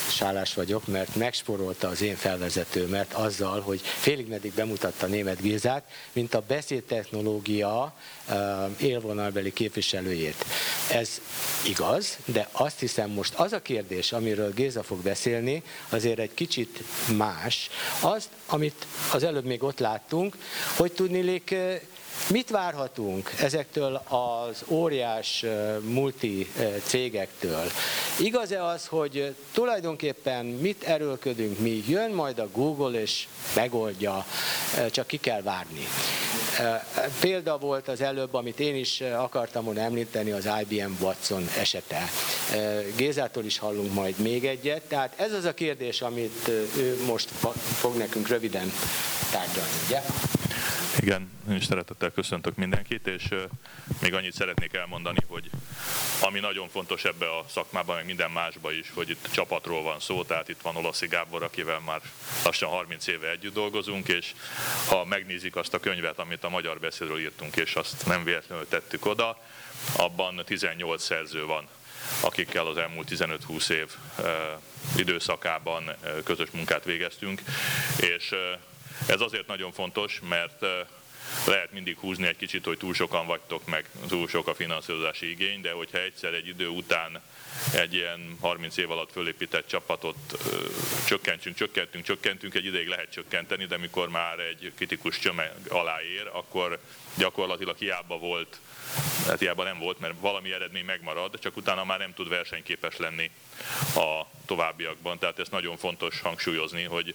sálás vagyok, mert megspórolta az én felvezetőmet azzal, hogy félig meddig bemutatta Németh Gézát, mint a beszédtechnológia élvonalbeli képviselőjét. Ez igaz, de azt hiszem most az a kérdés, amiről Géza fog beszélni, azért egy kicsit más. Az, amit az előbb még ott láttunk, hogy tudniillik, mit várhatunk ezektől az óriás multi cégektől? Igaz-e az, hogy tulajdonképpen mit erőlködünk mi? Jön majd a Google és megoldja, csak ki kell várni. Példa volt az előbb, amit én is akartam volna említeni, az IBM Watson esete. Gézától is hallunk majd még egyet. Tehát ez az a kérdés, amit ő most fog nekünk röviden tárgyalni, ugye? Igen, én is szeretettel köszöntök mindenkit, és még annyit szeretnék elmondani, hogy ami nagyon fontos ebbe a szakmában, meg minden másban is, hogy itt csapatról van szó, tehát itt van Olaszi Gábor, akivel már lassan 30 éve együtt dolgozunk, és ha megnézik azt a könyvet, amit a magyar beszédről írtunk, és azt nem véletlenül tettük oda, abban 18 szerző van, akikkel az elmúlt 15-20 év időszakában közös munkát végeztünk, és ez azért nagyon fontos, mert lehet mindig húzni egy kicsit, hogy túl sokan vagytok, meg túl sok a finanszírozási igény, de hogyha egyszer egy idő után egy ilyen 30 év alatt fölépített csapatot csökkentünk, egy ideig lehet csökkenteni, de mikor már egy kritikus tömeg alá ér, akkor gyakorlatilag hiába nem volt, mert valami eredmény megmarad, csak utána már nem tud versenyképes lenni a továbbiakban. Tehát ez nagyon fontos hangsúlyozni, hogy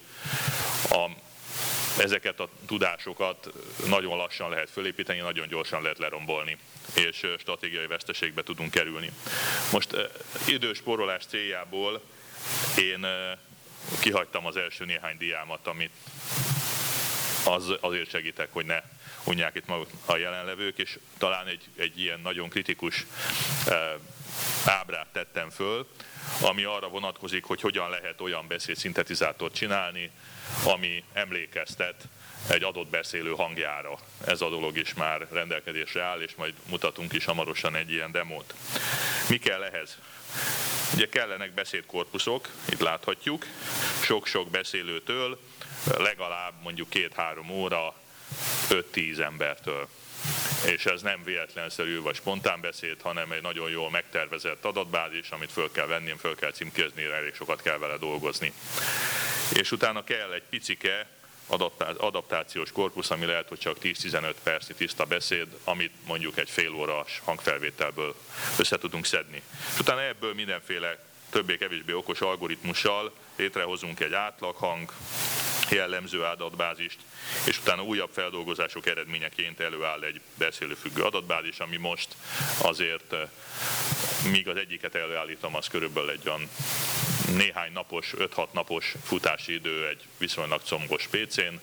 ezeket a tudásokat nagyon lassan lehet fölépíteni, nagyon gyorsan lehet lerombolni, és stratégiai veszteségbe tudunk kerülni. Most időspórolás céljából én kihagytam az első néhány diámat, amit azért segítek, hogy ne unják itt maguk a jelenlevők, és talán egy ilyen nagyon kritikus ábrát tettem föl, ami arra vonatkozik, hogy hogyan lehet olyan beszédszintetizátort csinálni, ami emlékeztet egy adott beszélő hangjára. Ez a dolog is már rendelkezésre áll, és majd mutatunk is hamarosan egy ilyen demót. Mi kell ehhez? Ugye kellenek beszédkorpuszok, itt láthatjuk, sok-sok beszélőtől, legalább mondjuk 2-3 óra, 5-10 embertől. És ez nem véletlenszerű vagy spontán beszéd, hanem egy nagyon jól megtervezett adatbázis, amit föl kell venni, föl kell címkézni, elég sokat kell vele dolgozni. És utána kell egy picike adaptációs korpusz, ami lehet, hogy csak 10-15 percnyi tiszta beszéd, amit mondjuk egy fél órás hangfelvételből össze tudunk szedni. És utána ebből mindenféle többé-kevésbé okos algoritmussal létrehozunk egy átlaghang, jellemző adatbázist, és utána újabb feldolgozások eredményeként előáll egy beszélőfüggő adatbázis, ami most azért, míg az egyiket előállítom, az körülbelül egy olyan néhány napos, 5-6 napos futási idő egy viszonylag combos PC-n,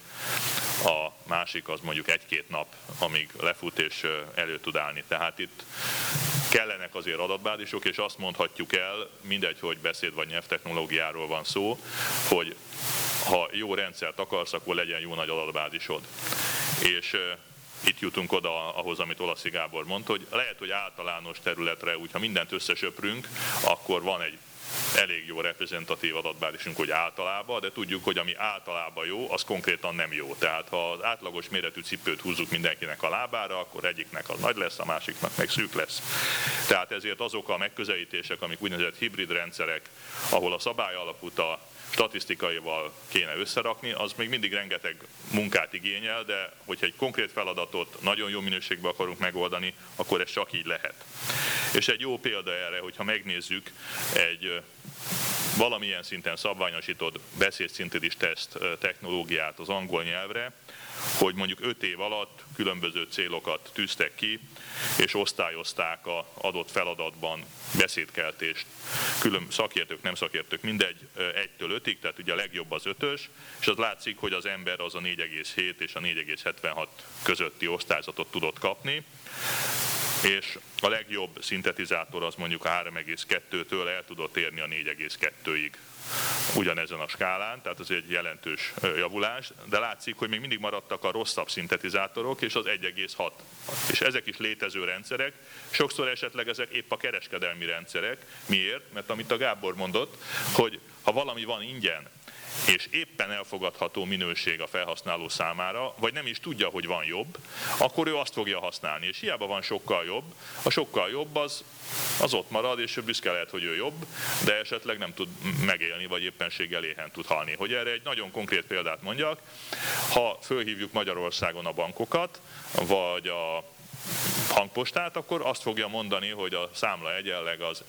a másik az mondjuk 1-2 nap, amíg lefut és elő tud állni. Tehát itt kellenek azért adatbázisok, és azt mondhatjuk el, mindegy, hogy beszéd vagy nyelvtechnológiáról van szó, hogy ha jó rendszert akarsz, akkor legyen jó nagy adatbázisod. És itt jutunk oda ahhoz, amit Olaszi Gábor mondta, hogy lehet, hogy általános területre, úgy, ha mindent összesöprünk, akkor van egy elég jó reprezentatív adatbázisunk, hogy általában, de tudjuk, hogy ami általában jó, az konkrétan nem jó. Tehát ha az átlagos méretű cipőt húzzuk mindenkinek a lábára, akkor egyiknek az nagy lesz, a másiknak meg szűk lesz. Tehát ezért azok a megközelítések, amik úgynevezett hibrid rendszerek, ahol a szabály alapút a statisztikaival kéne összerakni, az még mindig rengeteg munkát igényel, de hogyha egy konkrét feladatot nagyon jó minőségben akarunk megoldani, akkor ez csak így lehet. És egy jó példa erre, hogyha megnézzük egy valamilyen szinten szabványosított beszédszintézis teszt technológiát az angol nyelvre, hogy mondjuk 5 év alatt különböző célokat tűztek ki, és osztályozták az adott feladatban beszédkeltést. Külön szakértők, nem szakértők, mindegy 1-től 5-ig, tehát ugye a legjobb az 5-ös, és az látszik, hogy az ember az a 4,7 és a 4,76 közötti osztályzatot tudott kapni, és a legjobb szintetizátor az mondjuk a 3,2-től el tudott érni a 4,2-ig ugyanezen a skálán, tehát ez egy jelentős javulás, de látszik, hogy még mindig maradtak a rosszabb szintetizátorok, és az 1,6. És ezek is létező rendszerek, sokszor esetleg ezek épp a kereskedelmi rendszerek. Miért? Mert amit a Gábor mondott, hogy ha valami van ingyen, és éppen elfogadható minőség a felhasználó számára, vagy nem is tudja, hogy van jobb, akkor ő azt fogja használni. És hiába van sokkal jobb, a sokkal jobb az ott marad, és ő büszke lehet, hogy ő jobb, de esetleg nem tud megélni, vagy éppenséggel éhen tud halni. Hogy erre egy nagyon konkrét példát mondjak, ha fölhívjuk Magyarországon a bankokat, vagy a hangpostát, akkor azt fogja mondani, hogy a számla egyenleg az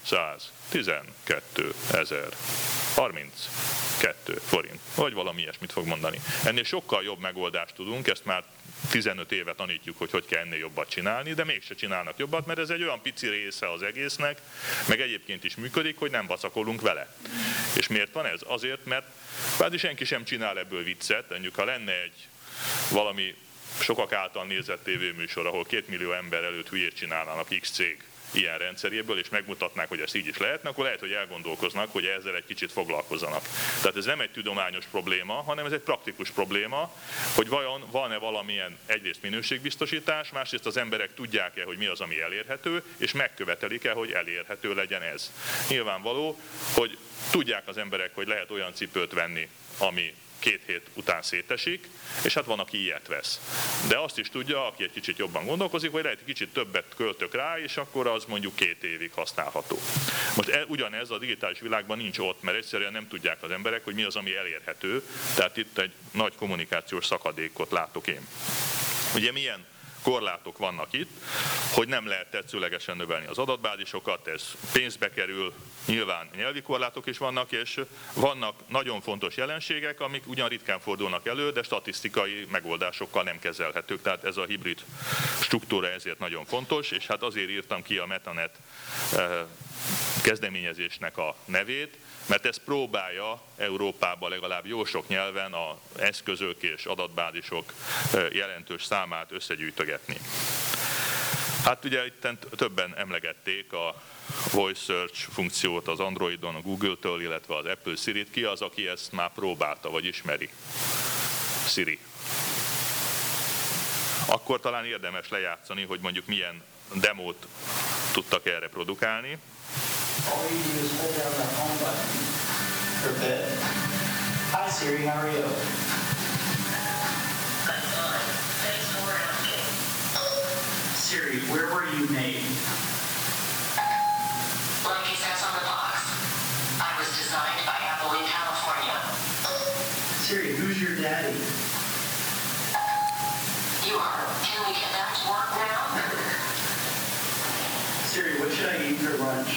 112.032 forint, vagy valami ilyesmit fog mondani. Ennél sokkal jobb megoldást tudunk, ezt már 15 éve tanítjuk, hogy kell ennél jobbat csinálni, de mégse csinálnak jobbat, mert ez egy olyan pici része az egésznek, meg egyébként is működik, hogy nem vacakolunk vele. És miért van ez? Azért, mert kvázi senki sem csinál ebből viccet, mondjuk ha lenne egy valami sokak által nézett tévéműsor, ahol 2 millió ember előtt hülyét csinálnának X cég ilyen rendszeréből, és megmutatnák, hogy ezt így is lehetne, akkor lehet, hogy elgondolkoznak, hogy ezzel egy kicsit foglalkozzanak. Tehát ez nem egy tudományos probléma, hanem ez egy praktikus probléma, hogy vajon van-e valamilyen egyrészt minőségbiztosítás, másrészt az emberek tudják-e, hogy mi az, ami elérhető, és megkövetelik-e, hogy elérhető legyen ez. Nyilvánvaló, hogy tudják az emberek, hogy lehet olyan cipőt venni, ami 2 hét után szétesik, és hát van, aki ilyet vesz. De azt is tudja, aki egy kicsit jobban gondolkozik, hogy lehet, kicsit többet költök rá, és akkor az mondjuk 2 évig használható. Most ugyanez a digitális világban nincs ott, mert egyszerűen nem tudják az emberek, hogy mi az, ami elérhető. Tehát itt egy nagy kommunikációs szakadékot látok én. Ugye milyen korlátok vannak itt, hogy nem lehet tetszőlegesen növelni az adatbázisokat, ez pénzbe kerül, nyilván nyelvi korlátok is vannak, és vannak nagyon fontos jelenségek, amik ugyan ritkán fordulnak elő, de statisztikai megoldásokkal nem kezelhetők, tehát ez a hibrid struktúra ezért nagyon fontos, és hát azért írtam ki a MetaNet kezdeményezésnek a nevét, mert ez próbálja Európában legalább jó sok nyelven az eszközök és adatbázisok jelentős számát összegyűjtögetni. Hát ugye itt többen emlegették a Voice Search funkciót az Androidon, a Google-től, illetve az Apple Siri-t. Ki az, aki ezt már próbálta, vagy ismeri? Siri. Akkor talán érdemes lejátszani, hogy mondjuk milyen demót tudtak erre produkálni. All you do is hold down the home button for bed. Hi Siri, how are you? I'm fine. Thanks for asking. Siri, where were you made? Like it says on the box, I was designed by Apple in California. Siri, who's your daddy? You are. Can we get back to work now? Siri, what should I eat for lunch?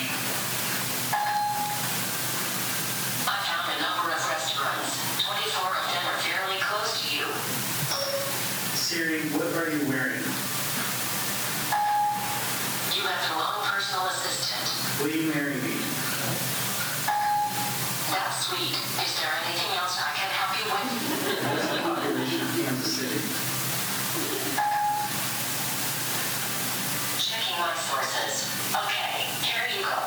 I found a number of restaurants. 24 of them are fairly close to you. Siri, what are you wearing? You have your own personal assistant. Will you marry me? That's sweet. Is there anything else I can help you with? What's the population of Kansas City? Checking my sources. Okay, here you go.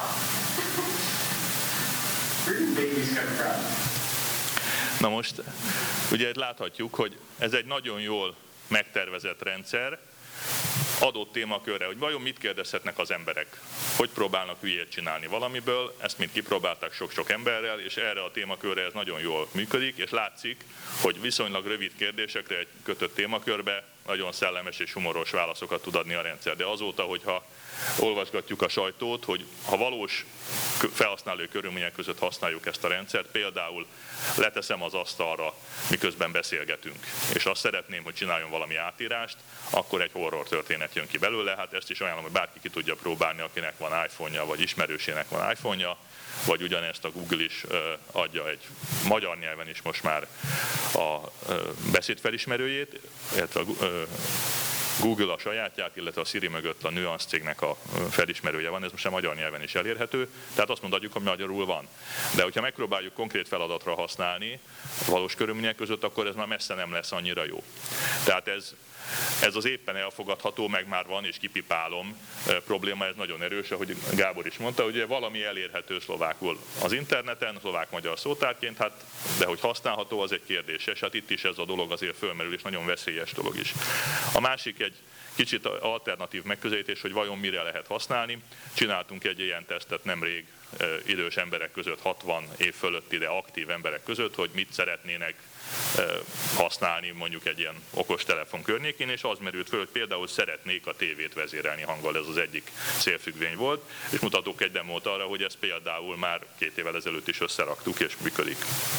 Where do babies come from? Na most, ugye itt láthatjuk, hogy ez egy nagyon jól megtervezett rendszer, adott témakörre, hogy vajon mit kérdezhetnek az emberek, hogy próbálnak hülyét csinálni valamiből, ezt mind kipróbálták sok-sok emberrel, és erre a témakörre ez nagyon jól működik, és látszik, hogy viszonylag rövid kérdésekre egy kötött témakörbe nagyon szellemes és humoros válaszokat tud adni a rendszer. De azóta, hogyha olvasgatjuk a sajtót, hogy ha valós felhasználói körülmények között használjuk ezt a rendszert, például leteszem az asztalra, miközben beszélgetünk, és azt szeretném, hogy csináljon valami átírást, akkor egy horror történet jön ki belőle. Hát ezt is ajánlom, hogy bárki ki tudja próbálni, akinek van iPhone-ja, vagy ismerősének van iPhone-ja, vagy ugyanezt a Google is adja egy magyar nyelven is most már a beszédfelismerőjét, illetve a Google a sajátját, illetve a Siri mögött a Nuance cégnek a felismerője van, ez most a magyar nyelven is elérhető, tehát azt mondhatjuk, hogy magyarul van. De hogyha megpróbáljuk konkrét feladatra használni valós körülmények között, akkor ez már messze nem lesz annyira jó. Tehát ez az éppen elfogadható, meg már van, és kipipálom probléma, ez nagyon erős, ahogy Gábor is mondta, hogy valami elérhető szlovákul az interneten, szlovák-magyar szótárként, hát, de hogy használható, az egy kérdéses. Hát itt is ez a dolog azért fölmerül, és nagyon veszélyes dolog is. A másik egy kicsit alternatív megközelítés, hogy vajon mire lehet használni. Csináltunk egy ilyen tesztet nemrég idős emberek között, 60 év fölötti, de aktív emberek között, hogy mit szeretnének használni mondjuk egy ilyen okostelefon környékén, és az merült föl, hogy például szeretnék a tévét vezérelni hanggal, ez az egyik célfüggvény volt, és mutatok egy demót arra, hogy ezt például már 2 évvel ezelőtt is összeraktuk, és működik.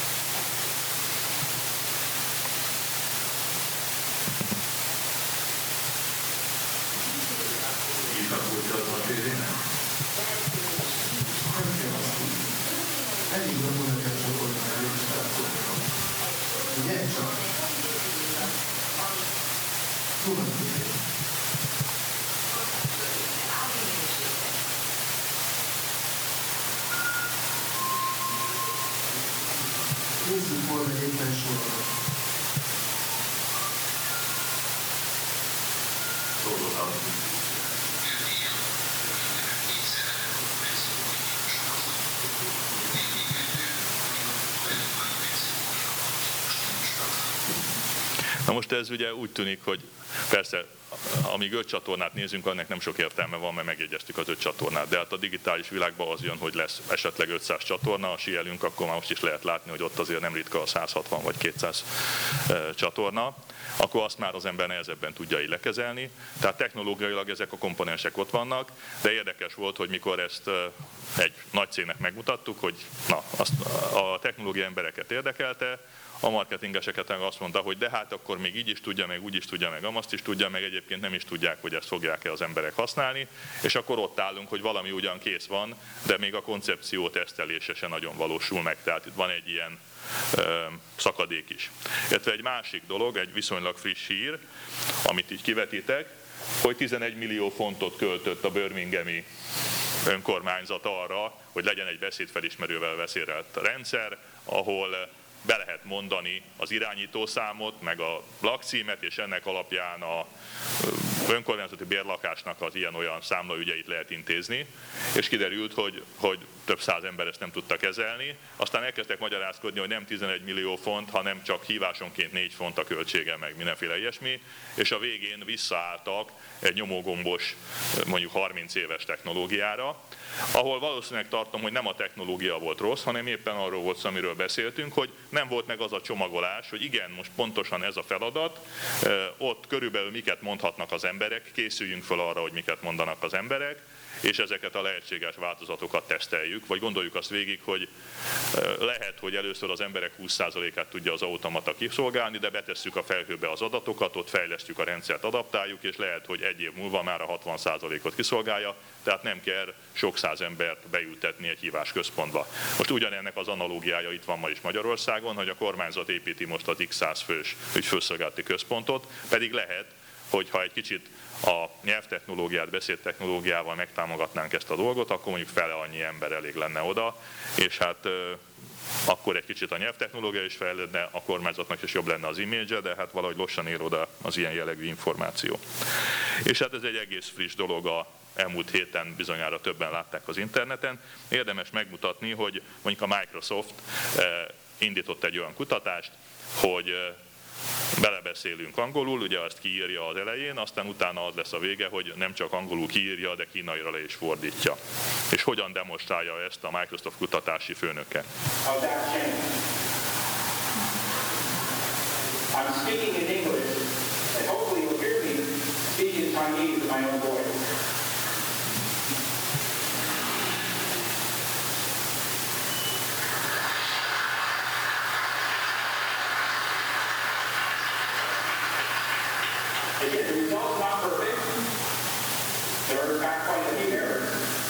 Nézzük volna éppen sorra. Na most ez ugye úgy tűnik, hogy persze, amíg 5 csatornát nézünk, annak nem sok értelme van, mert megjegyeztük az 5 csatornát. De hát a digitális világban az jön, hogy lesz esetleg 500 csatorna, ha sielünk, akkor már most is lehet látni, hogy ott azért nem ritka a 160 vagy 200 csatorna. Akkor azt már az ember nehezebben tudja így lekezelni. Tehát technológiailag ezek a komponensek ott vannak, de érdekes volt, hogy mikor ezt egy nagy cégnek megmutattuk, hogy a technológia embereket érdekelte, a marketingeseket azt mondta, hogy de hát akkor még így is tudja, meg úgy is tudja, meg amazt is tudja, meg egyébként nem is tudják, hogy ezt fogják-e az emberek használni, és akkor ott állunk, hogy valami ugyan kész van, de még a koncepció tesztelése se nagyon valósul meg, tehát itt van egy ilyen szakadék is. Illetve egy másik dolog, egy viszonylag friss hír, amit így kivetítek, hogy 11 millió fontot költött a birminghami önkormányzat arra, hogy legyen egy beszédfelismerővel vezérelt rendszer, ahol be lehet mondani az irányítószámot, meg a lakcímet, és ennek alapján a önkormányzati bérlakásnak az ilyen-olyan számlaügyeit lehet intézni, és kiderült, hogy több száz ember ezt nem tudta kezelni. Aztán elkezdtek magyarázkodni, hogy nem 11 millió font, hanem csak hívásonként 4 font a költsége, meg mindenféle ilyesmi, és a végén visszaálltak egy nyomógombos, mondjuk 30 éves technológiára, ahol valószínűleg tartom, hogy nem a technológia volt rossz, hanem éppen arról volt szó, amiről beszéltünk, hogy nem volt meg az a csomagolás, hogy igen, most pontosan ez a feladat, ott körülbelül miket mondhatnak az emberek, készüljünk fel arra, hogy miket mondanak az emberek, és ezeket a lehetséges változatokat teszteljük, vagy gondoljuk azt végig, hogy lehet, hogy először az emberek 20%-át tudja az automata kiszolgálni, de betesszük a felhőbe az adatokat, ott fejlesztjük a rendszert, adaptáljuk, és lehet, hogy egy év múlva már a 60%-ot kiszolgálja, tehát nem kell sok száz embert beültetni egy hívásközpontba. Most ugyanennek az analógiája itt van ma is Magyarországon, hogy a kormányzat építi most az X100 fős ügyfélszolgálati központot, pedig lehet, hogyha egy kicsit a nyelvtechnológiát, beszédtechnológiával megtámogatnánk ezt a dolgot, akkor mondjuk fele annyi ember elég lenne oda, és hát akkor egy kicsit a nyelvtechnológia is fejlődne, a kormányzatnak is jobb lenne az image, de hát valahogy lassan ér oda az ilyen jellegű információ. És hát ez egy egész friss dolog, a elmúlt héten bizonyára többen látták az interneten. Érdemes megmutatni, hogy mondjuk a Microsoft indított egy olyan kutatást, hogy belebeszélünk angolul, ugye azt kiírja az elején, aztán utána az lesz a vége, hogy nem csak angolul kiírja, de kínaira le is fordítja. És hogyan demonstrálja ezt a Microsoft kutatási főnöke? I'm speaking in English, and hopefully you'll hear me speak in Chinese in my own voice. Again, the results not perfect. There are in fact quite a few errors.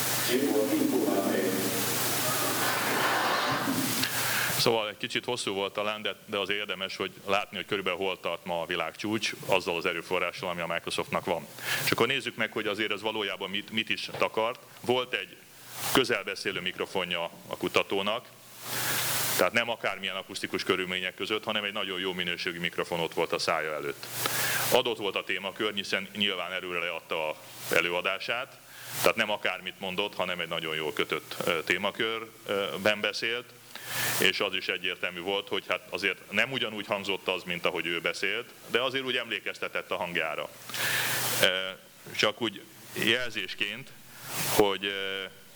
Szóval egy kicsit hosszú volt talán, de az érdemes, hogy látni, hogy körülbelül hol tart ma a világcsúcs azzal az erőforrással, ami a Microsoftnak van. És akkor nézzük meg, hogy azért ez valójában mit is takart. Volt egy közelbeszélő mikrofonja a kutatónak, tehát nem akármilyen akusztikus körülmények között, hanem egy nagyon jó minőségű mikrofon ott volt a szája előtt. Adott volt a témakör, hiszen nyilván előre leadta az előadását, tehát nem akármit mondott, hanem egy nagyon jól kötött témakörben beszélt, és az is egyértelmű volt, hogy hát azért nem ugyanúgy hangzott az, mint ahogy ő beszélt, de azért úgy emlékeztetett a hangjára. Csak úgy jelzésként, hogy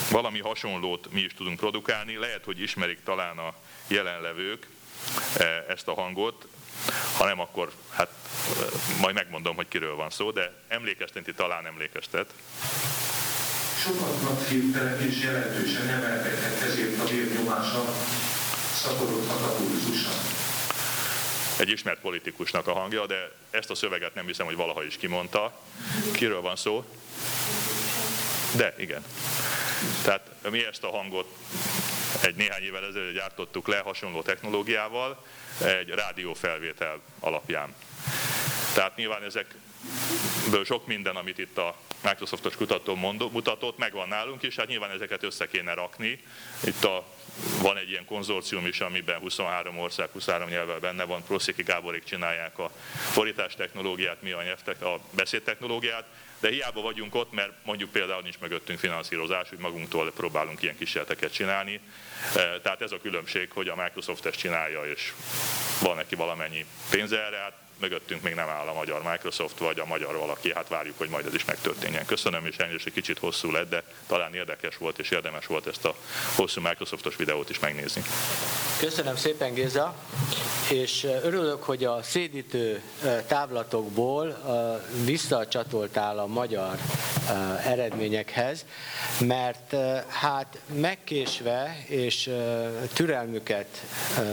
valami hasonlót mi is tudunk produkálni. Lehet, hogy ismerik talán a jelenlevők ezt a hangot, ha nem, akkor hát majd megmondom, hogy kiről van szó, de emlékezteti, talán emlékeztet. Sokaknak hirtelen és jelentősen emelkedhet, ezért a vérnyomása szaporodhat a pulzusa. Egy ismert politikusnak a hangja, de ezt a szöveget nem hiszem, hogy valaha is kimondta. Kiről van szó? De, igen. Tehát mi ezt a hangot néhány évvel ezelőtt gyártottuk le hasonló technológiával, egy rádiófelvétel alapján. Tehát nyilván ezekből sok minden, amit itt a Microsoftos kutató mutatott, megvan nálunk, és hát nyilván ezeket össze kéne rakni. Itt van egy ilyen konzorcium is, amiben 23 ország, 23 nyelvvel benne van, Proszéki Gáborék csinálják a fordítás technológiát, mi a beszédtechnológiát, de hiába vagyunk ott, mert mondjuk például nincs mögöttünk finanszírozás, hogy magunktól próbálunk ilyen kísérleteket csinálni. Tehát ez a különbség, hogy a Microsoft ezt csinálja, és van neki valamennyi pénze erre, hát mögöttünk még nem áll a magyar Microsoft, vagy a magyar valaki, hát várjuk, hogy majd ez is megtörténjen. Köszönöm, és elnézést, egy kicsit hosszú lett, de talán érdekes volt, és érdemes volt ezt a hosszú Microsoftos videót is megnézni. Köszönöm szépen, Géza, és örülök, hogy a szédítő távlatokból visszacsatoltál a magyar eredményekhez, mert hát megkésve és türelmüket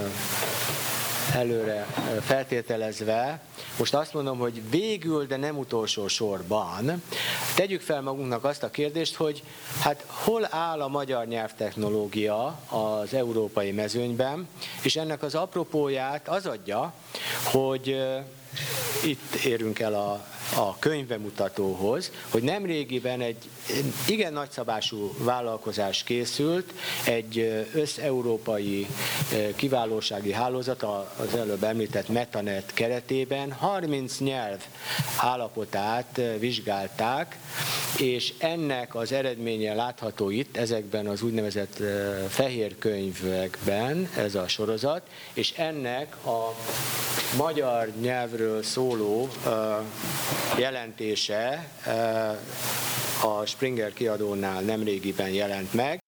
előre feltételezve, most azt mondom, hogy végül, de nem utolsó sorban, tegyük fel magunknak azt a kérdést, hogy hát hol áll a magyar nyelvtechnológia az európai mezőnyben, és ennek az apropóját az adja, hogy itt érünk el a könyvbemutatóhoz, hogy nemrégiben egy igen nagyszabású vállalkozás készült, egy összeurópai kiválósági hálózat, az előbb említett Metanet keretében 30 nyelv állapotát vizsgálták, és ennek az eredménye látható itt, ezekben az úgynevezett fehér könyvekben, ez a sorozat, és ennek a magyar nyelvről szóló jelentése a Springer kiadónál nemrégiben jelent meg,